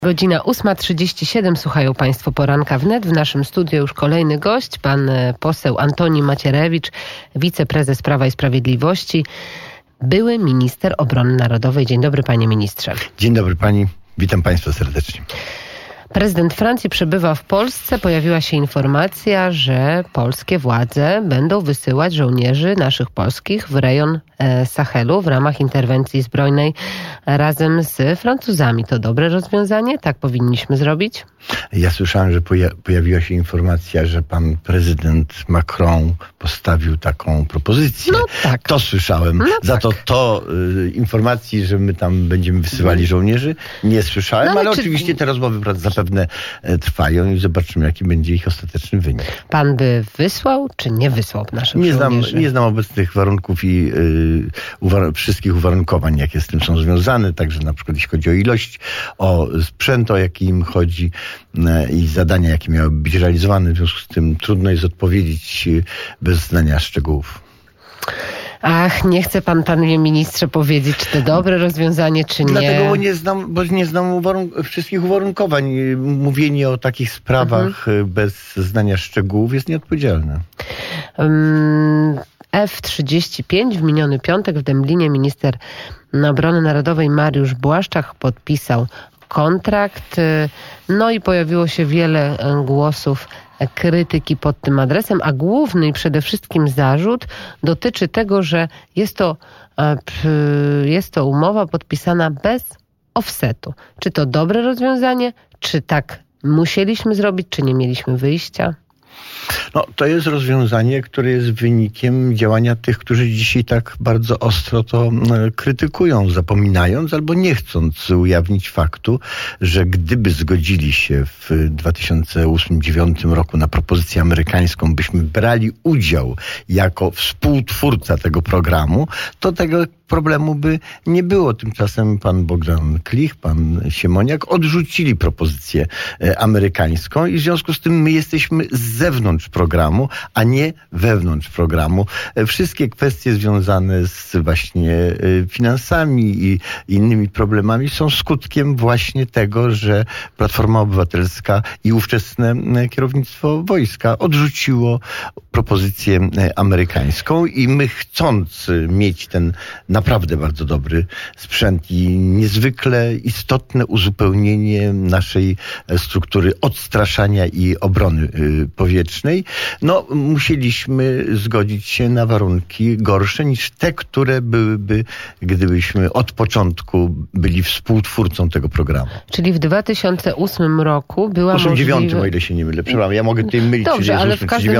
Godzina 8:37. Słuchają Państwo Poranka Wnet. W naszym studiu już kolejny gość, pan poseł Antoni Macierewicz, wiceprezes Prawa i Sprawiedliwości, były minister obrony narodowej. Dzień dobry, panie ministrze. Dzień dobry pani, witam państwa serdecznie. Prezydent Francji przebywa w Polsce. Pojawiła się informacja, że polskie władze będą wysyłać żołnierzy naszych polskich w rejon Sahelu w ramach interwencji zbrojnej razem z Francuzami. To dobre rozwiązanie? Tak powinniśmy zrobić? Ja słyszałem, że pojawiła się informacja, że pan prezydent Macron postawił taką propozycję. No tak. To słyszałem. No Za tak. to informacji, że my tam będziemy wysyłali żołnierzy, nie słyszałem, ale oczywiście te rozmowy zapewne trwają i zobaczymy, jaki będzie ich ostateczny wynik. Pan by wysłał, czy nie wysłał naszych żołnierzy? Nie znam obecnych warunków i wszystkich uwarunkowań, jakie z tym są związane, także na przykład jeśli chodzi o ilość, o sprzęt, o jaki im chodzi i zadania, jakie miały być realizowane. W związku z tym trudno jest odpowiedzieć bez znania szczegółów. Ach, nie chce pan, panie ministrze, powiedzieć, czy to dobre rozwiązanie, czy nie. Dlatego bo nie znam wszystkich uwarunkowań. Mówienie o takich sprawach bez znania szczegółów jest nieodpowiedzialne. F-35 w miniony piątek w Dęblinie minister obrony narodowej Mariusz Błaszczak podpisał kontrakt. No i pojawiło się wiele głosów krytyki pod tym adresem, a główny i przede wszystkim zarzut dotyczy tego, że jest to umowa podpisana bez offsetu. Czy to dobre rozwiązanie? Czy tak musieliśmy zrobić? Czy nie mieliśmy wyjścia? No, to jest rozwiązanie, które jest wynikiem działania tych, którzy dzisiaj tak bardzo ostro to krytykują, zapominając albo nie chcąc ujawnić faktu, że gdyby zgodzili się w 2008-2009 roku na propozycję amerykańską, byśmy brali udział jako współtwórca tego programu, to tego problemu by nie było. Tymczasem pan Bogdan Klich, pan Siemoniak odrzucili propozycję amerykańską i w związku z tym my jesteśmy z zewnątrz programu, a nie wewnątrz programu. Wszystkie kwestie związane z właśnie finansami i innymi problemami są skutkiem właśnie tego, że Platforma Obywatelska i ówczesne kierownictwo wojska odrzuciło propozycję amerykańską i my, chcąc mieć ten naprawdę bardzo dobry sprzęt i niezwykle istotne uzupełnienie naszej struktury odstraszania i obrony powietrznej, no musieliśmy zgodzić się na warunki gorsze niż te, które byłyby, gdybyśmy od początku byli współtwórcą tego programu. Czyli w 2008 roku była 2009, o ile się nie mylę. Przepraszam, ja mogę tutaj mylić. Dobrze, ale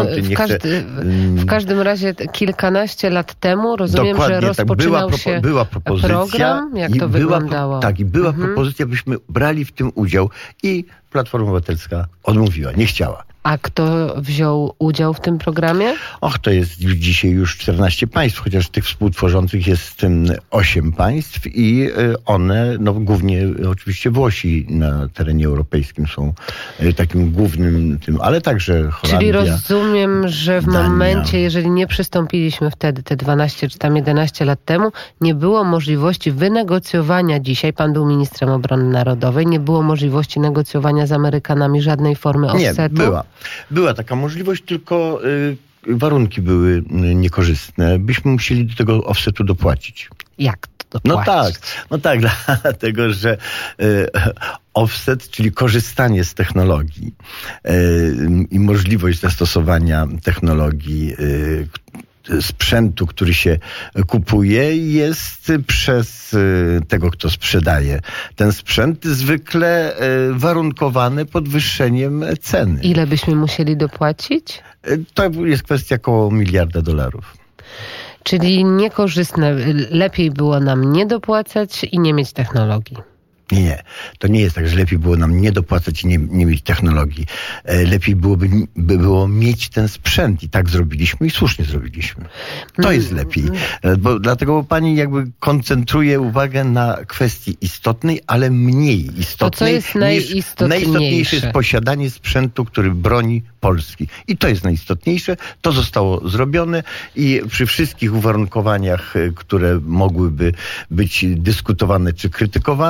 w każdym razie kilkanaście lat temu rozumiem, że rozpoczynał się była propozycja, program? Jak to wyglądało? Była propozycja, byśmy brali w tym udział i Platforma Obywatelska odmówiła, nie chciała. A kto wziął udział w tym programie? To jest dzisiaj już 14 państw, chociaż tych współtworzących jest 8 państw i one, głównie oczywiście Włosi na terenie europejskim są takim głównym tym, ale także Holandia. Czyli rozumiem, że w momencie, jeżeli nie przystąpiliśmy wtedy, te 12 czy tam 11 lat temu, nie było możliwości wynegocjowania dzisiaj, pan był ministrem obrony narodowej, nie było możliwości negocjowania z Amerykanami żadnej formy offsetu? Nie, była taka możliwość, tylko warunki były niekorzystne. Byśmy musieli do tego offsetu dopłacić. Jak to dopłacić? No tak, dlatego, że offset, czyli korzystanie z technologii i możliwość zastosowania technologii sprzętu, który się kupuje, jest przez tego, kto sprzedaje ten sprzęt, zwykle warunkowany podwyższeniem ceny. Ile byśmy musieli dopłacić? To jest kwestia około $1 miliarda. Czyli niekorzystne. Lepiej było nam nie dopłacać i nie mieć technologii. Nie, to nie jest tak, że lepiej było nam nie dopłacać i nie mieć technologii. Lepiej by było mieć ten sprzęt i tak zrobiliśmy i słusznie zrobiliśmy. To jest lepiej. Dlatego pani jakby koncentruje uwagę na kwestii istotnej, ale mniej istotnej. To co jest najistotniejsze jest posiadanie sprzętu, który broni Polski. I to jest najistotniejsze. To zostało zrobione i przy wszystkich uwarunkowaniach, które mogłyby być dyskutowane czy krytykowane,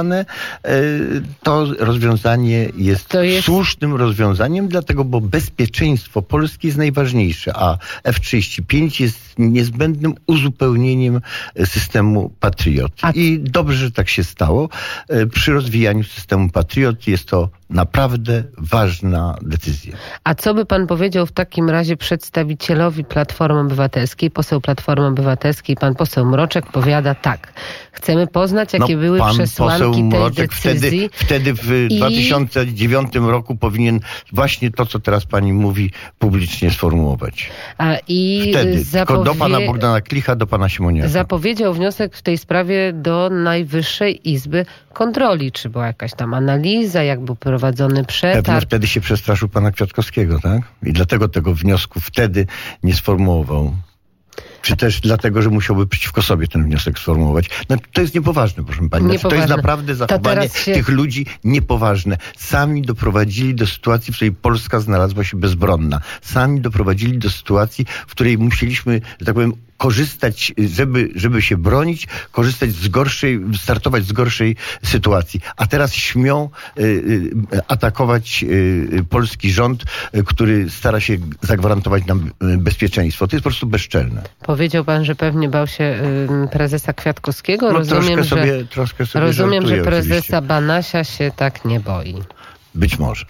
to rozwiązanie jest słusznym rozwiązaniem, dlatego, bo bezpieczeństwo Polski jest najważniejsze, a F-35 jest niezbędnym uzupełnieniem systemu Patriot. I dobrze, że tak się stało. Przy rozwijaniu systemu Patriot jest to naprawdę ważna decyzja. A co by pan powiedział w takim razie przedstawicielowi Platformy Obywatelskiej, poseł Platformy Obywatelskiej, pan poseł Mroczek powiada tak, chcemy poznać, jakie były przesłanki tej decyzji. Wtedy w 2009 roku powinien właśnie to, co teraz pani mówi, publicznie sformułować. Wtedy, tylko do pana Bogdana Klicha, do pana Siemoniaka. Zapowiedział wniosek w tej sprawie do Najwyższej Izby Kontroli. Czy była jakaś tam analiza, jak był prowadzony przetarg? Pewnie wtedy się przestraszył pana Kwiatkowskiego, tak? I dlatego tego wniosku wtedy nie sformułował. Czy też dlatego, że musiałby przeciwko sobie ten wniosek sformułować. No, to jest niepoważne, proszę pani. To jest naprawdę zachowanie tych ludzi niepoważne. Sami doprowadzili do sytuacji, w której Polska znalazła się bezbronna. Sami doprowadzili do sytuacji, w której musieliśmy, że tak powiem, korzystać, żeby się bronić, startować z gorszej sytuacji. A teraz śmią atakować polski rząd, który stara się zagwarantować nam bezpieczeństwo. To jest po prostu bezczelne. Powiedział pan, że pewnie bał się prezesa Kwiatkowskiego. No, rozumiem, troszkę sobie rozumiem, że prezesa oczywiście. Banasia się tak nie boi. Być może.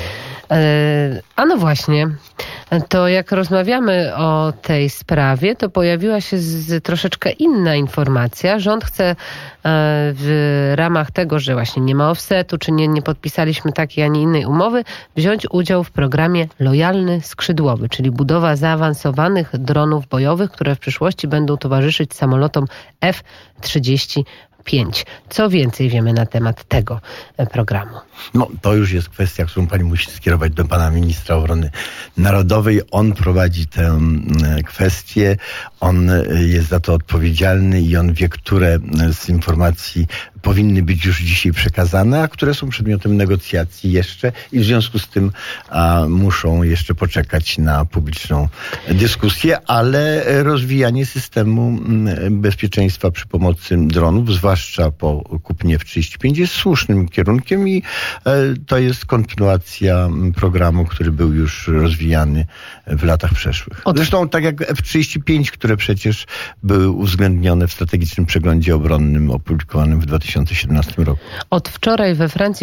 A no właśnie, to jak rozmawiamy o tej sprawie, to pojawiła się troszeczkę inna informacja. Rząd chce w ramach tego, że właśnie nie ma offsetu, czy nie podpisaliśmy takiej, ani innej umowy, wziąć udział w programie Lojalny Skrzydłowy, czyli budowa zaawansowanych dronów bojowych, które w przyszłości będą towarzyszyć samolotom F-35. Co więcej wiemy na temat tego programu? No, to już jest kwestia, którą pani musi skierować do pana ministra obrony narodowej. On prowadzi tę kwestię, on jest za to odpowiedzialny i on wie, które z informacji powinny być już dzisiaj przekazane, a które są przedmiotem negocjacji jeszcze i w związku z tym muszą jeszcze poczekać na publiczną dyskusję, ale rozwijanie systemu bezpieczeństwa przy pomocy dronów, zwłaszcza po kupnie F-35, jest słusznym kierunkiem i to jest kontynuacja programu, który był już rozwijany w latach przeszłych. Zresztą tak jak F-35, które przecież były uwzględnione w strategicznym przeglądzie obronnym opublikowanym w 2017 roku. Od wczoraj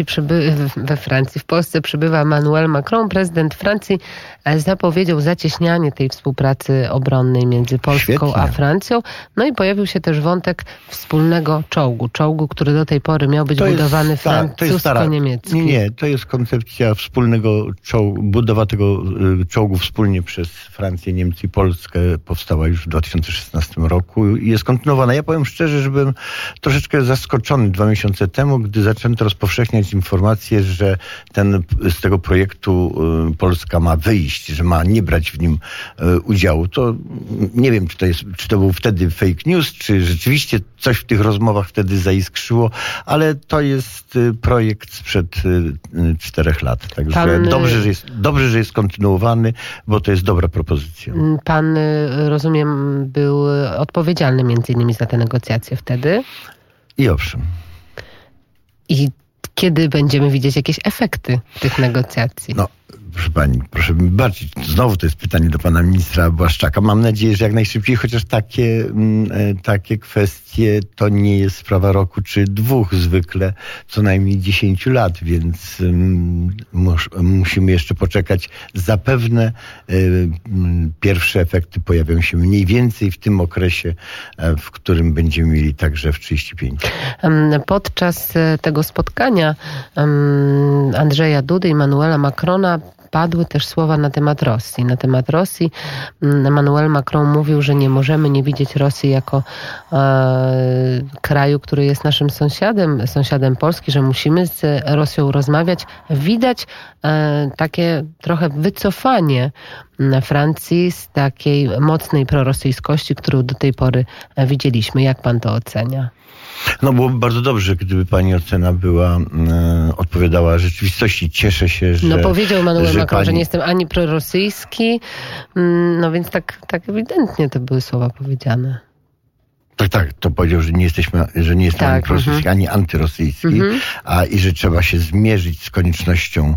w Polsce przybywa Emmanuel Macron. Prezydent Francji zapowiedział zacieśnianie tej współpracy obronnej między Polską a Francją. No i pojawił się też wątek wspólnego czołgu, który do tej pory miał być budowany francusko-niemiecki. Nie, to jest koncepcja wspólnego czołgu, budowa tego czołgu wspólnie przez Francję, Niemcy i Polskę powstała już w 2016 roku i jest kontynuowana. Ja powiem szczerze, że byłem troszeczkę zaskoczony 2 miesiące temu, gdy zaczęto rozpowszechniać informacje, że z tego projektu Polska ma wyjść, że ma nie brać w nim udziału. To nie wiem, czy to był wtedy fake news, czy rzeczywiście coś w tych rozmowach wtedy zaiskrzyło, ale to jest projekt sprzed 4 lat. Także dobrze, że jest kontynuowany, bo to jest dobra propozycja. Pan, rozumiem, był odpowiedzialny między innymi za te negocjacje wtedy? I owszem. I kiedy będziemy widzieć jakieś efekty tych negocjacji? No, proszę pani, proszę mi bardziej. Znowu to jest pytanie do pana ministra Błaszczaka. Mam nadzieję, że jak najszybciej, chociaż takie kwestie to nie jest sprawa roku czy 2 zwykle, co najmniej 10 lat, więc musimy jeszcze poczekać. Zapewne pierwsze efekty pojawią się mniej więcej w tym okresie, w którym będziemy mieli także F-35. Podczas tego spotkania Andrzeja Dudy i Emmanuela Macrona padły też słowa na temat Rosji. Na temat Rosji Emmanuel Macron mówił, że nie możemy nie widzieć Rosji jako kraju, który jest naszym sąsiadem Polski, że musimy z Rosją rozmawiać. Widać takie trochę wycofanie Francji z takiej mocnej prorosyjskości, którą do tej pory widzieliśmy. Jak pan to ocenia? No byłoby bardzo dobrze, gdyby pani ocena odpowiadała rzeczywistości. Cieszę się, że... No powiedział Emmanuel Macron, że nie jestem ani prorosyjski, no więc tak ewidentnie to były słowa powiedziane. Tak, to powiedział, że nie jest ani prorosyjski, ani antyrosyjski, i że trzeba się zmierzyć z koniecznością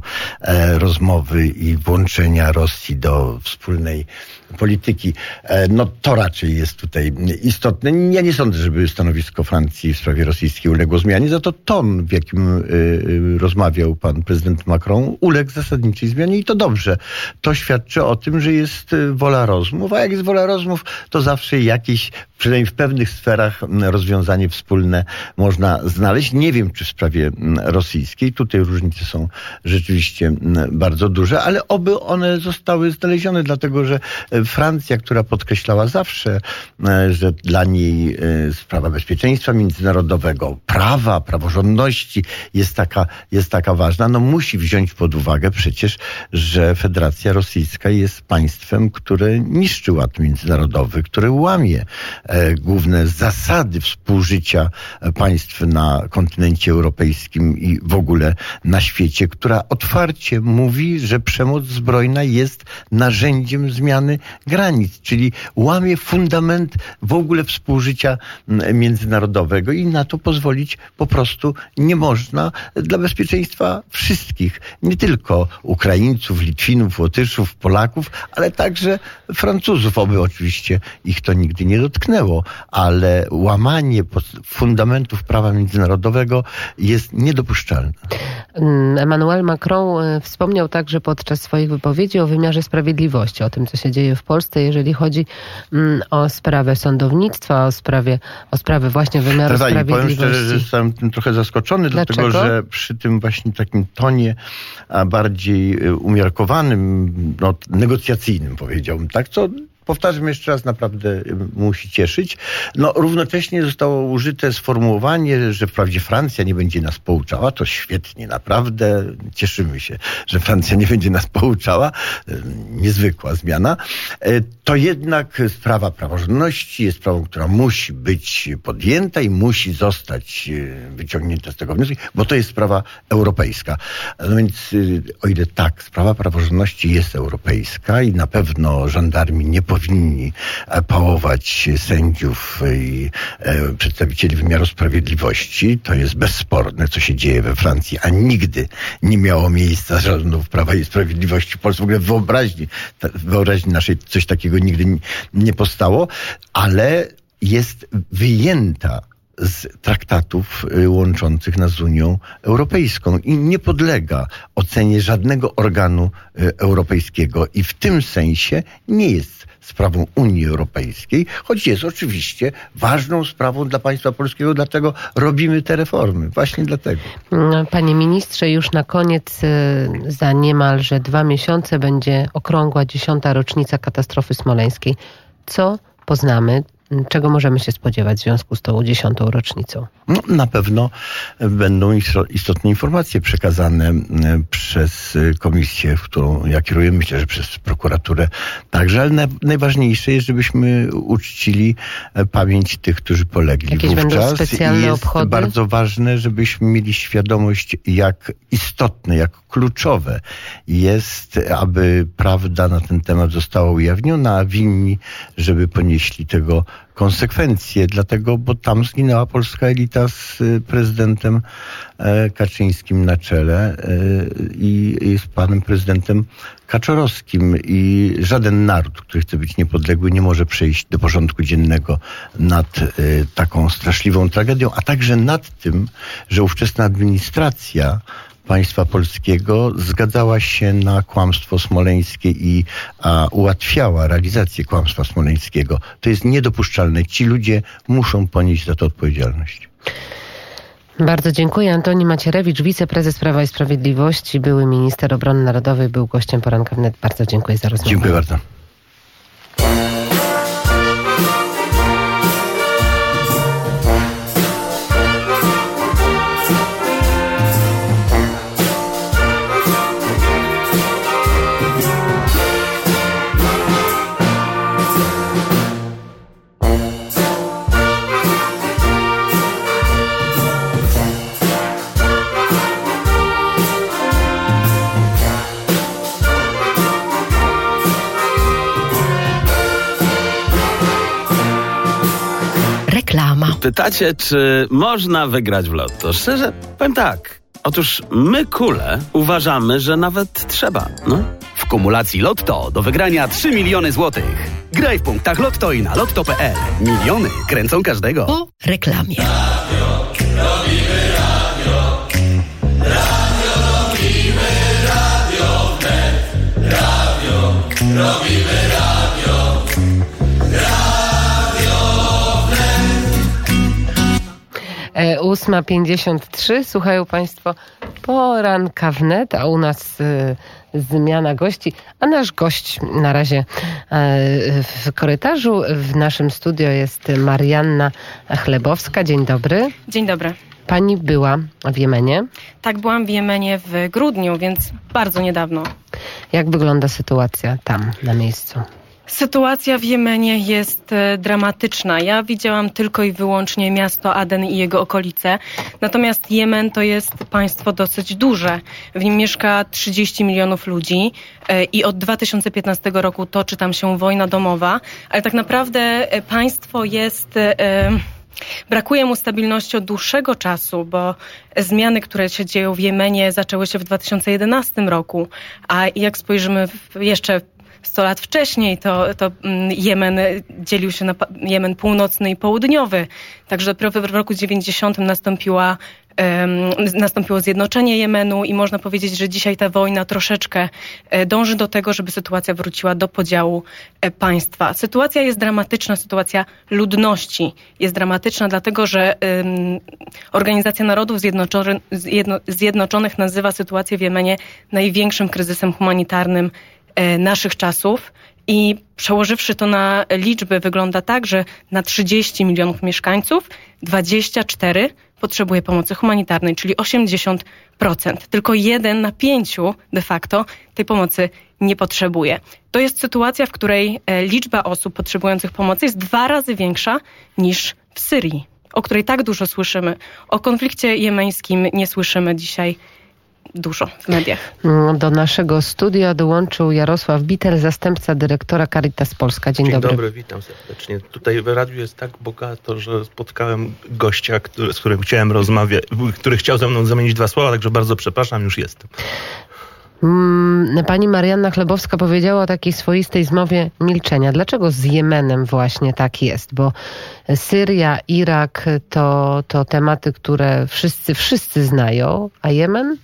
rozmowy i włączenia Rosji do wspólnej polityki. No to raczej jest tutaj istotne. Ja nie sądzę, żeby stanowisko Francji w sprawie rosyjskiej uległo zmianie, za to ton, w jakim rozmawiał pan prezydent Macron, uległ zasadniczej zmianie i to dobrze. To świadczy o tym, że jest wola rozmów, a jak jest wola rozmów, to zawsze jakieś, przynajmniej w pewnych sferach, rozwiązanie wspólne można znaleźć. Nie wiem, czy w sprawie rosyjskiej. Tutaj różnice są rzeczywiście bardzo duże, ale oby one zostały znalezione, dlatego że Francja, która podkreślała zawsze, że dla niej sprawa bezpieczeństwa międzynarodowego, prawa, praworządności jest taka ważna, no musi wziąć pod uwagę przecież, że Federacja Rosyjska jest państwem, które niszczy ład międzynarodowy, które łamie główne zasady współżycia państw na kontynencie europejskim i w ogóle na świecie, która otwarcie mówi, że przemoc zbrojna jest narzędziem zmiany granic, czyli łamie fundament w ogóle współżycia międzynarodowego i na to pozwolić po prostu nie można dla bezpieczeństwa wszystkich, nie tylko Ukraińców, Litwinów, Łotyszów, Polaków, ale także Francuzów, oby oczywiście ich to nigdy nie dotknęło, ale łamanie fundamentów prawa międzynarodowego jest niedopuszczalne. Emmanuel Macron wspomniał także podczas swoich wypowiedzi o wymiarze sprawiedliwości, o tym, co się dzieje w Polsce, jeżeli chodzi o sprawę sądownictwa, o sprawę właśnie wymiaru sprawiedliwości. Powiem szczerze, że jestem tym trochę zaskoczony, dlatego że przy tym właśnie takim tonie bardziej umiarkowanym, negocjacyjnym powiedziałbym, tak, co powtarzam jeszcze raz, naprawdę musi cieszyć. No, równocześnie zostało użyte sformułowanie, że wprawdzie Francja nie będzie nas pouczała. To świetnie, naprawdę cieszymy się, że Francja nie będzie nas pouczała. Niezwykła zmiana. To jednak sprawa praworządności jest sprawą, która musi być podjęta i musi zostać wyciągnięta z tego wniosku, bo to jest sprawa europejska. No więc o ile tak, sprawa praworządności jest europejska i na pewno żandarmi nie powinni pałować sędziów i przedstawicieli wymiaru sprawiedliwości. To jest bezsporne, co się dzieje we Francji, a nigdy nie miało miejsca rządów Prawa i Sprawiedliwości w Polsce. W ogóle w wyobraźni naszej coś takiego nigdy nie powstało, ale jest wyjęta z traktatów łączących nas z Unią Europejską i nie podlega ocenie żadnego organu europejskiego i w tym sensie nie jest sprawą Unii Europejskiej, choć jest oczywiście ważną sprawą dla państwa polskiego, dlatego robimy te reformy. Właśnie dlatego. Panie ministrze, już na koniec, za niemalże 2 miesiące będzie okrągła 10. rocznica katastrofy smoleńskiej. Co poznamy? Czego możemy się spodziewać w związku z tą 10. rocznicą? No, na pewno będą istotne informacje przekazane przez komisję, w którą ja kieruję, myślę, że przez prokuraturę także, ale najważniejsze jest, żebyśmy uczcili pamięć tych, którzy polegli Jakieś wówczas. Będą specjalne jest obchody? bardzo ważne, żebyśmy mieli świadomość, jak istotne, jak kluczowe jest, aby prawda na ten temat została ujawniona, a winni, żeby ponieśli tego konsekwencje, dlatego, bo tam zginęła polska elita z prezydentem Kaczyńskim na czele i z panem prezydentem Kaczorowskim i żaden naród, który chce być niepodległy, nie może przejść do porządku dziennego nad taką straszliwą tragedią, a także nad tym, że ówczesna administracja państwa polskiego zgadzała się na kłamstwo smoleńskie i ułatwiała realizację kłamstwa smoleńskiego. To jest niedopuszczalne. Ci ludzie muszą ponieść za to odpowiedzialność. Bardzo dziękuję. Antoni Macierewicz, wiceprezes Prawa i Sprawiedliwości, były minister obrony narodowej, był gościem Poranka Wnet. Bardzo dziękuję za rozmowę. Dziękuję bardzo. Pytacie, czy można wygrać w lotto? Szczerze, powiem tak. Otóż my, kule, uważamy, że nawet trzeba, no. W kumulacji Lotto do wygrania 3 miliony złotych. Graj w punktach Lotto i na lotto.pl. Miliony kręcą każdego. Po reklamie. Radio 8:53. Słuchają Państwo poranka wnet, a u nas zmiana gości, a nasz gość na razie w korytarzu. W naszym studio jest Marianna Chlebowska. Dzień dobry. Dzień dobry. Pani była w Jemenie? Tak, byłam w Jemenie w grudniu, więc bardzo niedawno. Jak wygląda sytuacja tam, na miejscu? Sytuacja w Jemenie jest dramatyczna. Ja widziałam tylko i wyłącznie miasto Aden i jego okolice. Natomiast Jemen to jest państwo dosyć duże. W nim mieszka 30 milionów ludzi i od 2015 roku toczy tam się wojna domowa. Ale tak naprawdę państwo jest... Brakuje mu stabilności od dłuższego czasu, bo zmiany, które się dzieją w Jemenie, zaczęły się w 2011 roku. A jak spojrzymy jeszcze 100 lat wcześniej, to Jemen dzielił się na Jemen północny i południowy. Także dopiero w roku 90 nastąpiło zjednoczenie Jemenu i można powiedzieć, że dzisiaj ta wojna troszeczkę dąży do tego, żeby sytuacja wróciła do podziału państwa. Sytuacja jest dramatyczna, sytuacja ludności jest dramatyczna, dlatego że Organizacja Narodów Zjednoczonych nazywa sytuację w Jemenie największym kryzysem humanitarnym naszych czasów. I przełożywszy to na liczby, wygląda tak, że na 30 milionów mieszkańców 24 potrzebuje pomocy humanitarnej, czyli 80%. Tylko 1 na 5 de facto tej pomocy nie potrzebuje. To jest sytuacja, w której liczba osób potrzebujących pomocy jest 2 razy większa niż w Syrii, o której tak dużo słyszymy. O konflikcie jemeńskim nie słyszymy dzisiaj dużo w mediach. Do naszego studia dołączył Jarosław Bitel, zastępca dyrektora Caritas Polska. Dzień dobry. Dzień dobry, witam serdecznie. Tutaj w radiu jest tak bogato, że spotkałem gościa, z którym chciałem rozmawiać, który chciał ze mną zamienić 2 słowa, także bardzo przepraszam, już jestem. Pani Marianna Chlebowska powiedziała o takiej swoistej zmowie milczenia. Dlaczego z Jemenem właśnie tak jest? Bo Syria, Irak to tematy, które wszyscy znają, a Jemen?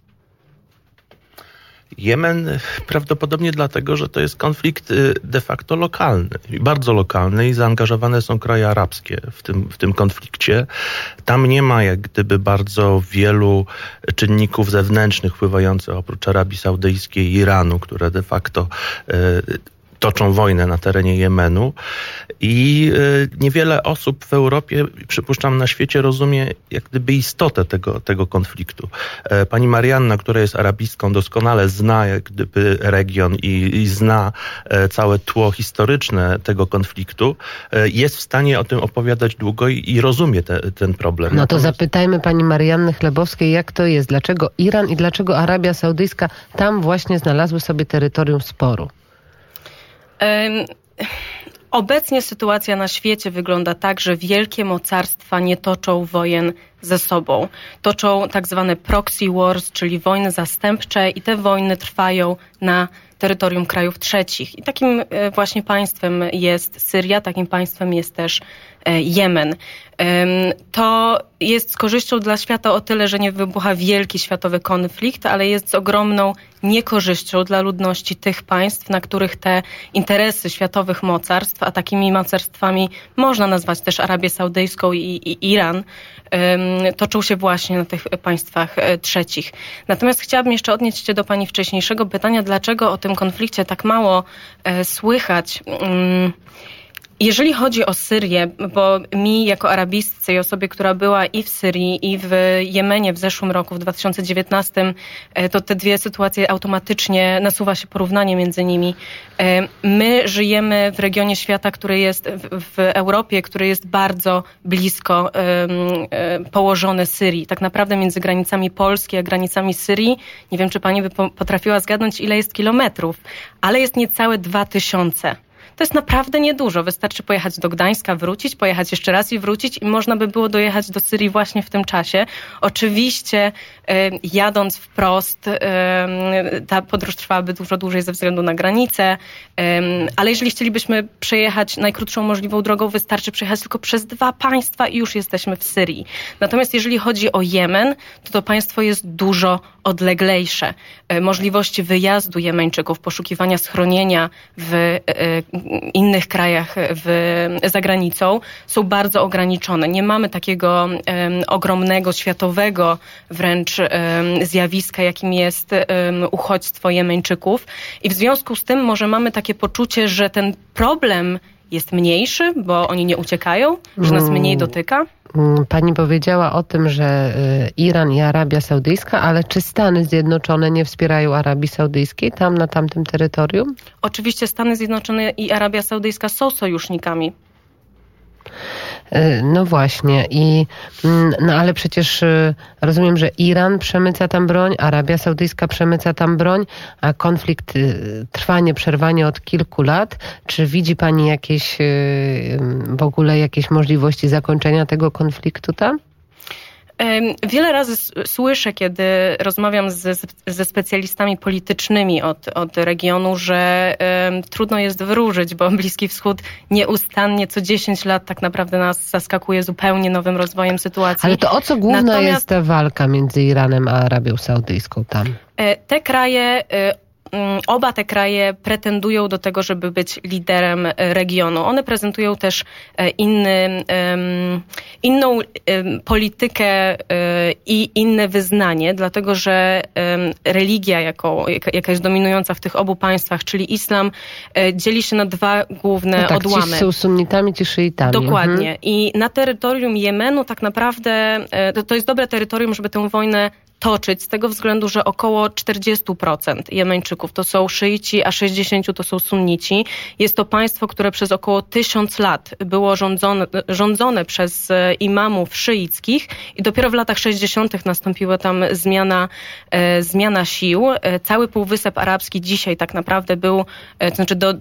Jemen prawdopodobnie dlatego, że to jest konflikt de facto lokalny, bardzo lokalny i zaangażowane są kraje arabskie w tym konflikcie. Tam nie ma jak gdyby bardzo wielu czynników zewnętrznych wpływających oprócz Arabii Saudyjskiej i Iranu, które de facto toczą wojnę na terenie Jemenu i niewiele osób w Europie, przypuszczam na świecie, rozumie jak gdyby istotę tego konfliktu. Pani Marianna, która jest arabistką, doskonale zna jak gdyby region i zna całe tło historyczne tego konfliktu, jest w stanie o tym opowiadać długo i rozumie ten problem. No to zapytajmy pani Marianny Chlebowskiej, jak to jest? Dlaczego Iran i dlaczego Arabia Saudyjska tam właśnie znalazły sobie terytorium sporu? Obecnie sytuacja na świecie wygląda tak, że wielkie mocarstwa nie toczą wojen ze sobą. Toczą tak zwane proxy wars, czyli wojny zastępcze i te wojny trwają na terytorium krajów trzecich. I takim właśnie państwem jest Syria, takim państwem jest też Jemen. To jest z korzyścią dla świata o tyle, że nie wybucha wielki światowy konflikt, ale jest z ogromną niekorzyścią dla ludności tych państw, na których te interesy światowych mocarstw, a takimi mocarstwami można nazwać też Arabię Saudyjską i Iran, toczą się właśnie na tych państwach trzecich. Natomiast chciałabym jeszcze odnieść się do pani wcześniejszego pytania, dlaczego o tym konflikcie tak mało słychać. Jeżeli chodzi o Syrię, bo mi jako arabistce i osobie, która była i w Syrii, i w Jemenie w zeszłym roku, w 2019, to te dwie sytuacje automatycznie nasuwa się porównanie między nimi. My żyjemy w regionie świata, który jest w Europie, który jest bardzo blisko położony Syrii. Tak naprawdę między granicami Polski a granicami Syrii, nie wiem, czy pani by potrafiła zgadnąć, ile jest kilometrów, ale jest niecałe 2000. to jest naprawdę niedużo. Wystarczy pojechać do Gdańska, wrócić, pojechać jeszcze raz i wrócić i można by było dojechać do Syrii właśnie w tym czasie. Oczywiście jadąc wprost, ta podróż trwałaby dużo dłużej ze względu na granicę, ale jeżeli chcielibyśmy przejechać najkrótszą możliwą drogą, wystarczy przejechać tylko przez 2 państwa i już jesteśmy w Syrii. Natomiast jeżeli chodzi o Jemen, to państwo jest dużo odleglejsze. Możliwości wyjazdu Jemeńczyków, poszukiwania schronienia w innych krajach za granicą są bardzo ograniczone. Nie mamy takiego ogromnego, światowego wręcz zjawiska, jakim jest uchodźstwo Jemeńczyków. I w związku z tym może mamy takie poczucie, że ten problem jest mniejszy, bo oni nie uciekają, że nas mniej dotyka. Pani powiedziała o tym, że Iran i Arabia Saudyjska, ale czy Stany Zjednoczone nie wspierają Arabii Saudyjskiej tam na tamtym terytorium? Oczywiście Stany Zjednoczone i Arabia Saudyjska są sojusznikami. No właśnie, ale przecież rozumiem, że Iran przemyca tam broń, Arabia Saudyjska przemyca tam broń, a konflikt trwa nieprzerwanie od kilku lat. Czy widzi Pani w ogóle jakieś możliwości zakończenia tego konfliktu tam? Wiele razy słyszę, kiedy rozmawiam ze specjalistami politycznymi od regionu, że trudno jest wróżyć, bo Bliski Wschód nieustannie co 10 lat tak naprawdę nas zaskakuje zupełnie nowym rozwojem sytuacji. Ale to o co główna jest ta walka między Iranem a Arabią Saudyjską tam? Oba te kraje pretendują do tego, żeby być liderem regionu. One prezentują też inną politykę i inne wyznanie, dlatego że religia, jaka jest dominująca w tych obu państwach, czyli islam, dzieli się na 2 główne odłamy. Ci są sunnitami, ci szyitami. Dokładnie. I na terytorium Jemenu tak naprawdę to jest dobre terytorium, żeby tę wojnę toczyć z tego względu, że około 40% Jemeńczyków to są szyici, a 60% to są sunnici. Jest to państwo, które przez około 1000 lat było rządzone przez imamów szyickich i dopiero w latach 60. nastąpiła tam zmiana sił. Cały Półwysep Arabski dzisiaj tak naprawdę był, to znaczy do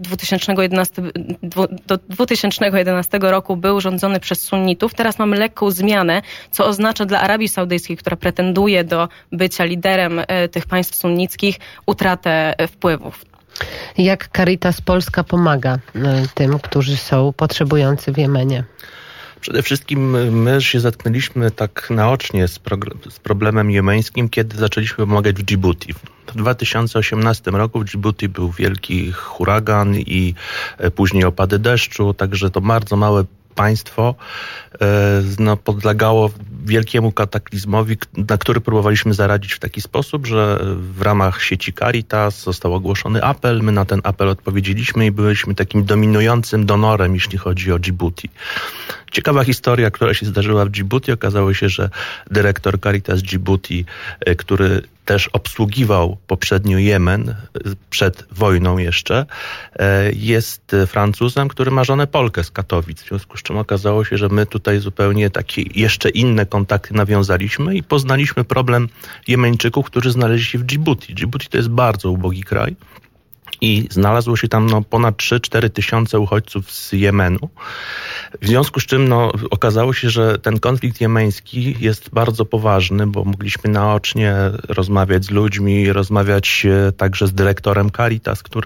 2011 roku był rządzony przez sunnitów. Teraz mamy lekką zmianę, co oznacza dla Arabii Saudyjskiej, która pretenduje do bycia liderem tych państw sunnickich, utratę wpływów. Jak Caritas Polska pomaga tym, którzy są potrzebujący w Jemenie? Przede wszystkim my się zetknęliśmy tak naocznie z problemem jemeńskim, kiedy zaczęliśmy pomagać w Dżibuti. W 2018 roku w Dżibuti był wielki huragan i później opady deszczu, także to bardzo małe państwo podlegało wielkiemu kataklizmowi, na który próbowaliśmy zaradzić w taki sposób, że w ramach sieci Caritas został ogłoszony apel. My na ten apel odpowiedzieliśmy i byliśmy takim dominującym donorem, jeśli chodzi o Dżibuti. Ciekawa historia, która się zdarzyła w Dżibuti. Okazało się, że dyrektor Caritas Dżibuti, który też obsługiwał poprzednio Jemen, przed wojną jeszcze, jest Francuzem, który ma żonę Polkę z Katowic. W związku z czym okazało się, że my tutaj zupełnie takie jeszcze inne kontakty nawiązaliśmy i poznaliśmy problem Jemeńczyków, którzy znaleźli się w Dżibuti. Dżibuti to jest bardzo ubogi kraj. I znalazło się tam ponad 3-4 tysiące uchodźców z Jemenu. W związku z czym okazało się, że ten konflikt jemeński jest bardzo poważny, bo mogliśmy naocznie rozmawiać z ludźmi, rozmawiać także z dyrektorem Caritas, który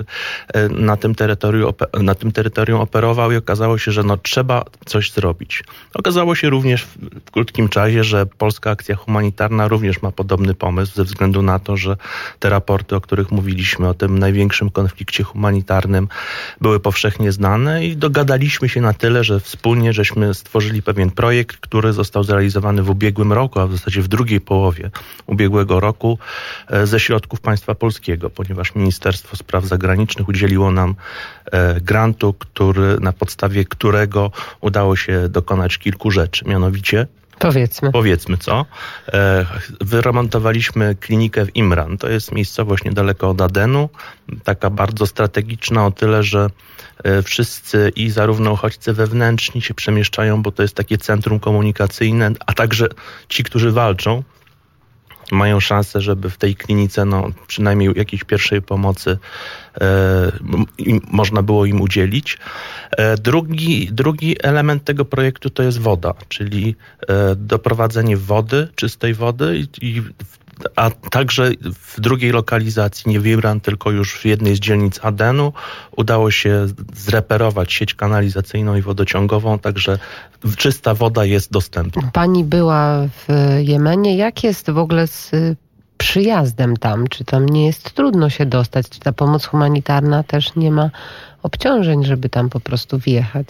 na tym terytorium operował i okazało się, że trzeba coś zrobić. Okazało się również w krótkim czasie, że Polska Akcja Humanitarna również ma podobny pomysł ze względu na to, że te raporty, o których mówiliśmy, o tym największym konflikcie humanitarnym były powszechnie znane i dogadaliśmy się na tyle, że wspólnie żeśmy stworzyli pewien projekt, który został zrealizowany w ubiegłym roku, a w zasadzie w drugiej połowie ubiegłego roku ze środków państwa polskiego, ponieważ Ministerstwo Spraw Zagranicznych udzieliło nam grantu, na podstawie którego udało się dokonać kilku rzeczy, mianowicie Powiedzmy co. Wyremontowaliśmy klinikę w Imran. To jest miejscowość niedaleko od Adenu. Taka bardzo strategiczna o tyle, że wszyscy i zarówno uchodźcy wewnętrzni się przemieszczają, bo to jest takie centrum komunikacyjne, a także ci, którzy walczą. mają szansę, żeby w tej klinice przynajmniej jakiejś pierwszej pomocy można było im udzielić. Drugi element tego projektu to jest woda, czyli doprowadzenie wody, czystej wody a także w drugiej lokalizacji, nie w Iran, tylko już w jednej z dzielnic Adenu, udało się zreperować sieć kanalizacyjną i wodociągową, także czysta woda jest dostępna. Pani była w Jemenie. Jak jest w ogóle z przyjazdem tam? Czy tam nie jest trudno się dostać? Czy ta pomoc humanitarna też nie ma obciążeń, żeby tam po prostu wjechać?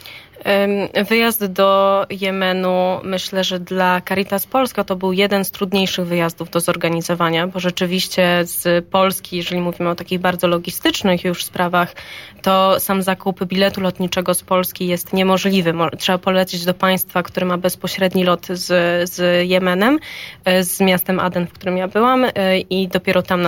Wyjazd do Jemenu, myślę, że dla Caritas Polska to był jeden z trudniejszych wyjazdów do zorganizowania, bo rzeczywiście z Polski, jeżeli mówimy o takich bardzo logistycznych już sprawach, to sam zakup biletu lotniczego z Polski jest niemożliwy. Trzeba polecieć do państwa, które ma bezpośredni lot z Jemenem, z miastem Aden, w którym ja byłam, i dopiero tam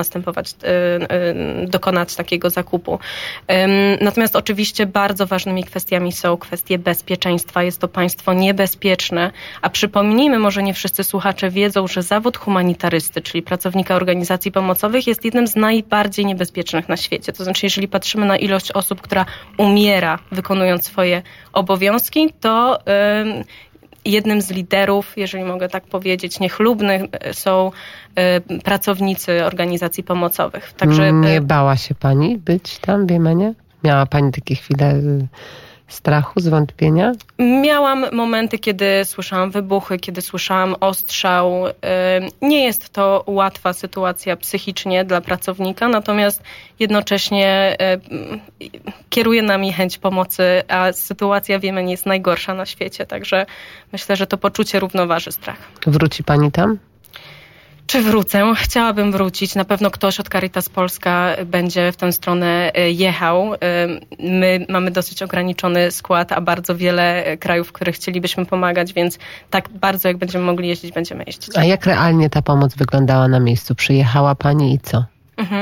dokonać takiego zakupu. Natomiast oczywiście bardzo ważnymi kwestiami są kwestie bezpieczeństwa. Jest to państwo niebezpieczne, a przypomnijmy, może nie wszyscy słuchacze wiedzą, że zawód humanitarysty, czyli pracownika organizacji pomocowych, jest jednym z najbardziej niebezpiecznych na świecie. To znaczy, jeżeli patrzymy na ilość osób, która umiera wykonując swoje obowiązki, to jednym z liderów, jeżeli mogę tak powiedzieć, niechlubnych są pracownicy organizacji pomocowych. Także nie bała się pani być tam w Jemenie? Miała pani takie chwile strachu, zwątpienia? Miałam momenty, kiedy słyszałam wybuchy, kiedy słyszałam ostrzał. Nie jest to łatwa sytuacja psychicznie dla pracownika, natomiast jednocześnie kieruje nami chęć pomocy, a sytuacja w Jemenie jest najgorsza na świecie, także myślę, że to poczucie równoważy strach. Wróci pani tam? Czy wrócę? Chciałabym wrócić. Na pewno ktoś od Caritas Polska będzie w tę stronę jechał. My mamy dosyć ograniczony skład, a bardzo wiele krajów, w których chcielibyśmy pomagać, więc tak bardzo jak będziemy mogli jeździć, będziemy jeździć. A jak realnie ta pomoc wyglądała na miejscu? Przyjechała pani i co?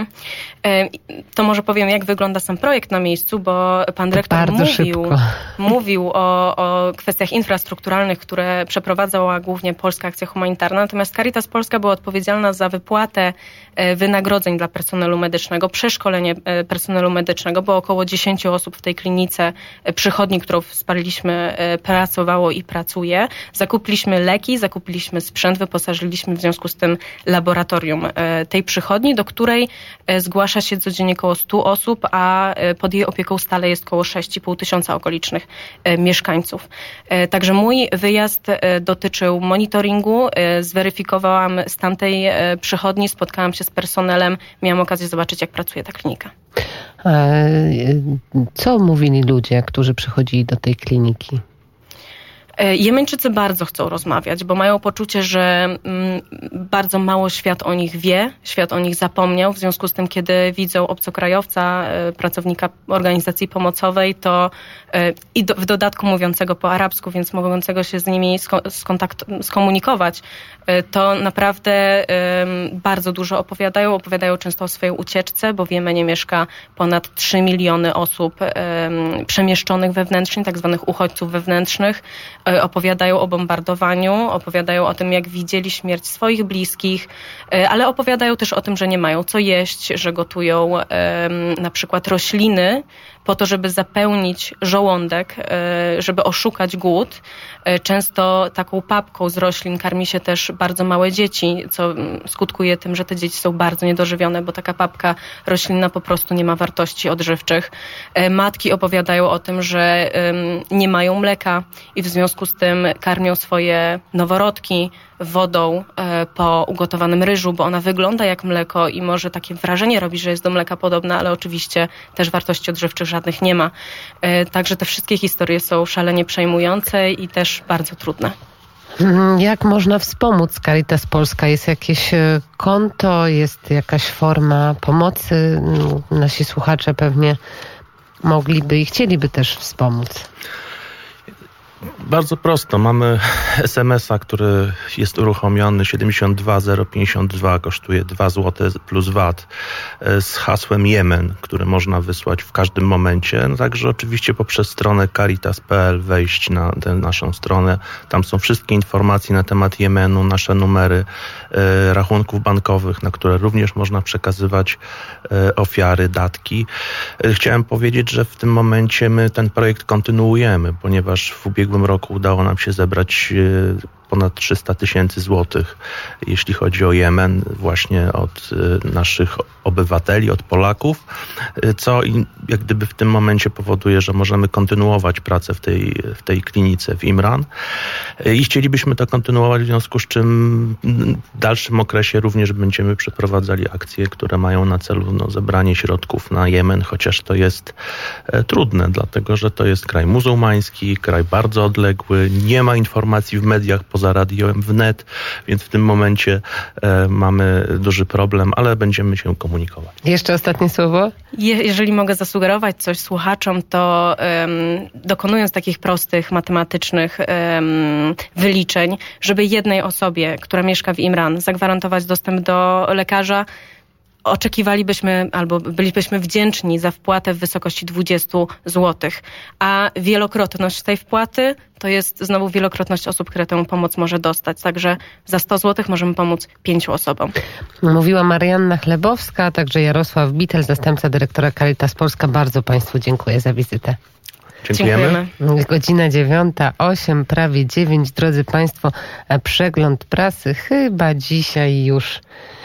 To może powiem, jak wygląda sam projekt na miejscu, bo pan dyrektor mówił o kwestiach infrastrukturalnych, które przeprowadzała głównie Polska Akcja Humanitarna, natomiast Caritas Polska była odpowiedzialna za wypłatę wynagrodzeń dla personelu medycznego, przeszkolenie personelu medycznego, bo około 10 osób w tej klinice przychodni, którą wsparliśmy, pracowało i pracuje. Zakupiliśmy leki, zakupiliśmy sprzęt, wyposażyliśmy w związku z tym laboratorium tej przychodni, do której zgłasza się codziennie około 100 osób, a pod jej opieką stale jest około 6,5 tysiąca okolicznych mieszkańców. Także mój wyjazd dotyczył monitoringu, zweryfikowałam stan tej przychodni, spotkałam się z personelem, miałam okazję zobaczyć, jak pracuje ta klinika. Co mówili ludzie, którzy przychodzili do tej kliniki? Jemeńczycy bardzo chcą rozmawiać, bo mają poczucie, że bardzo mało świat o nich wie, świat o nich zapomniał. W związku z tym, kiedy widzą obcokrajowca, pracownika organizacji pomocowej, to i w dodatku mówiącego po arabsku, więc mogącego się z nimi skomunikować, to naprawdę bardzo dużo opowiadają. Opowiadają często o swojej ucieczce, bo w Jemenie mieszka ponad 3 miliony osób przemieszczonych wewnętrznie, tak zwanych uchodźców wewnętrznych. Opowiadają o bombardowaniu, opowiadają o tym, jak widzieli śmierć swoich bliskich, ale opowiadają też o tym, że nie mają co jeść, że gotują na przykład rośliny po to, żeby zapełnić żołądek, żeby oszukać głód. Często taką papką z roślin karmi się też bardzo małe dzieci, co skutkuje tym, że te dzieci są bardzo niedożywione, bo taka papka roślinna po prostu nie ma wartości odżywczych. Matki opowiadają o tym, że nie mają mleka i w związku z tym karmią swoje noworodki wodą po ugotowanym ryżu, bo ona wygląda jak mleko i może takie wrażenie robi, że jest do mleka podobna, ale oczywiście też wartości odżywczych żadnych nie ma. Także te wszystkie historie są szalenie przejmujące i też bardzo trudne. Jak można wspomóc Caritas Polska? Jest jakieś konto, jest jakaś forma pomocy? Nasi słuchacze pewnie mogliby i chcieliby też wspomóc. Bardzo prosto. Mamy SMS-a, który jest uruchomiony 72052, kosztuje 2 zł plus VAT, z hasłem Jemen, który można wysłać w każdym momencie. No, także oczywiście poprzez stronę caritas.pl wejść na tę naszą stronę. Tam są wszystkie informacje na temat Jemenu, nasze numery rachunków bankowych, na które również można przekazywać ofiary, datki. Chciałem powiedzieć, że w tym momencie my ten projekt kontynuujemy, ponieważ w ubiegłym roku udało nam się zebrać ponad 300 000 złotych, jeśli chodzi o Jemen, właśnie od naszych obywateli, od Polaków, co jak gdyby w tym momencie powoduje, że możemy kontynuować pracę w tej klinice w Imran i chcielibyśmy to kontynuować, w związku z czym w dalszym okresie również będziemy przeprowadzali akcje, które mają na celu zebranie środków na Jemen, chociaż to jest trudne, dlatego że to jest kraj muzułmański, kraj bardzo odległy, nie ma informacji w mediach poza radiem wnet, więc w tym momencie mamy duży problem, ale będziemy się komunikować. Jeszcze ostatnie słowo? Jeżeli mogę zasugerować coś słuchaczom, to dokonując takich prostych, matematycznych wyliczeń, żeby jednej osobie, która mieszka w Imran, zagwarantować dostęp do lekarza, oczekiwalibyśmy albo bylibyśmy wdzięczni za wpłatę w wysokości 20 zł, a wielokrotność tej wpłaty to jest znowu wielokrotność osób, które tę pomoc może dostać. Także za 100 zł możemy pomóc 5 osobom. Mówiła Marianna Chlebowska, a także Jarosław Bitel, zastępca dyrektora Caritas Polska. Bardzo Państwu dziękuję za wizytę. Dziękujemy. Godzina 9:08, prawie 9. Drodzy Państwo, przegląd prasy chyba dzisiaj już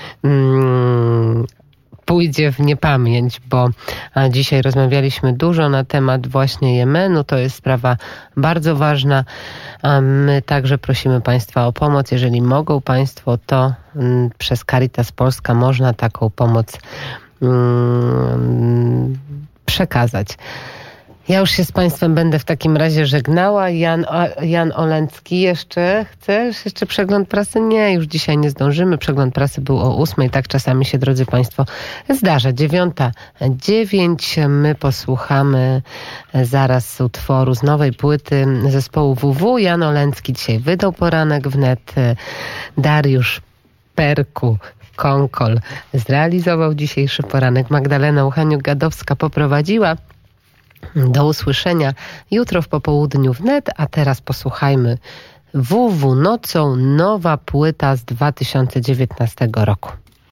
pójdzie w niepamięć, bo dzisiaj rozmawialiśmy dużo na temat właśnie Jemenu. To jest sprawa bardzo ważna. My także prosimy Państwa o pomoc. Jeżeli mogą Państwo, to przez Caritas Polska można taką pomoc przekazać. Ja już się z Państwem będę w takim razie żegnała. Jan Olęcki, chcesz jeszcze przegląd prasy? Nie, już dzisiaj nie zdążymy. Przegląd prasy był o 8:00. Tak czasami się, drodzy Państwo, zdarza. 9:09. My posłuchamy zaraz utworu z nowej płyty zespołu WW. Jan Olęcki dzisiaj wydał poranek wnet. Dariusz Perku Konkol zrealizował dzisiejszy poranek. Magdalena Uchaniuk-Gadowska poprowadziła. Do usłyszenia jutro w popołudniu wnet, a teraz posłuchajmy WW nocą, nowa płyta z 2019 roku.